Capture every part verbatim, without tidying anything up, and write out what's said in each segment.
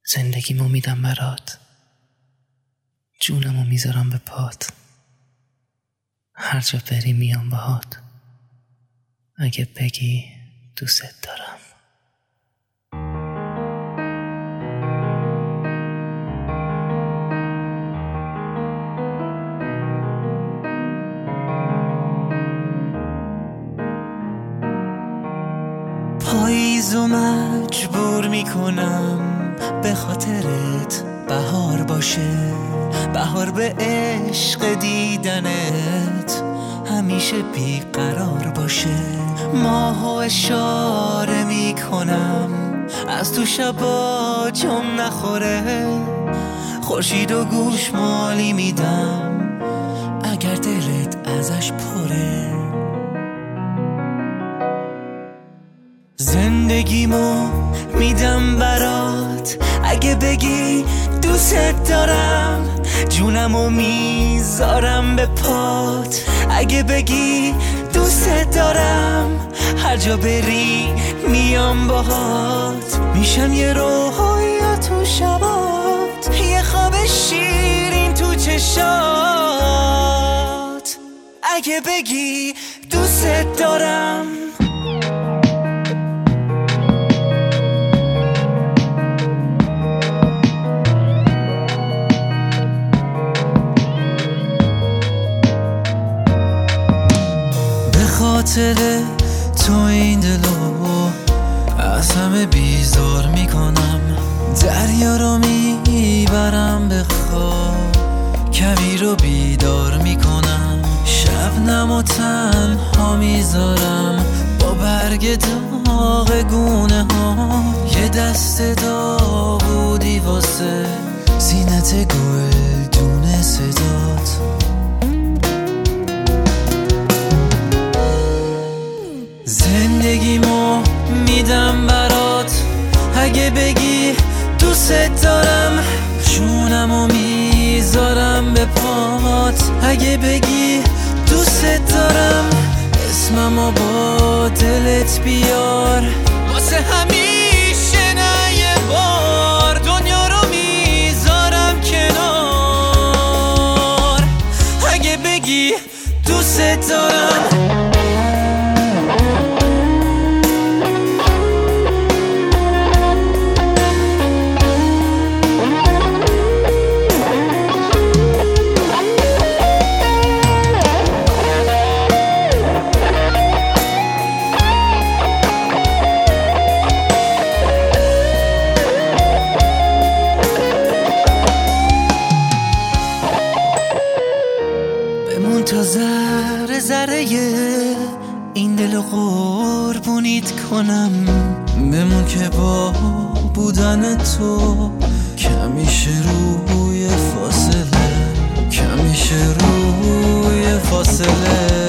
زندگیمو میدم برات، جونمو میذارم به پات، هر جا بری میام باهات، اگه بگی دوست دارم. پاییزو مجبور میکنم به خاطرت بهار باشه، بهار به عشق دیدنت همیشه بیقرار باشه. ماهو اشاره میکنم از تو شبا جم نخوره، خورشید و گوشمالی میدم اگر دلت ازش پره. زندگیمو میدم برات، اگه بگی دوست دارم، جونمو میذارم به پات، اگه بگی دوست دارم، هر جا بری میام باهات، میشم یه رویا تو شبات، یه خواب شیرین تو چشات، اگه بگی دوست دارم. خاطر تو این دلو از همه بیزار میکنم، دریا رو میبرم به خواب، کویر رو بیدار میکنم، شبنم و تنها میذارم با برگ داغ گونه ها، یه دست داوودی واسه زینت گل دونه صدات. زندگیمو میدم برات، اگه بگی دوست دارم، جونمو میذارم به پات، اگه بگی دوست دارم، اسممو با دلت بیار، واسه همیشه نه یه بار، دنیا رو میذارم کنار، اگه بگی دوست دارم. تا ذره ذره این دل قربونیت کنم، بمون که با بودن تو کمیشه روی فاصله، کمیشه روی فاصله.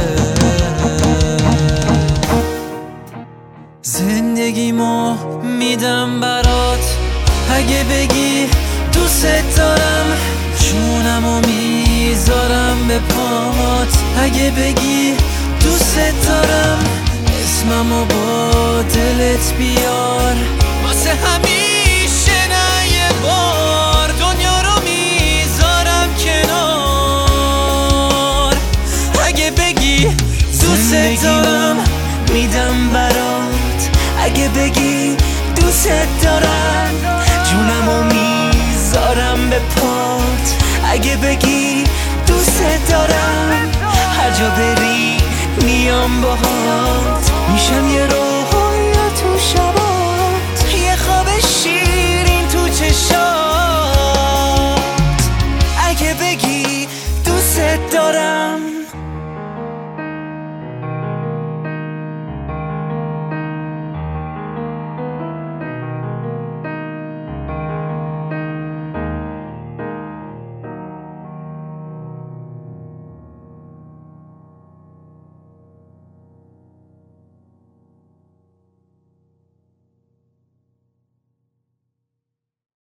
زندگیمو میدم برات، اگه بگی دوست دارم، جونمو میذارم به پات، اگه بگی دوست دارم، اسممو با دلت بیار، واسه همیشه نه یه بار، دنیا رو میذارم کنار، اگه بگی دوست دارم. میدم برات، اگه بگی دوست دارم، جونمو میذارم به پات، اگه بگی دوست دارم، هر جا بری میام باهات، میشم یه رو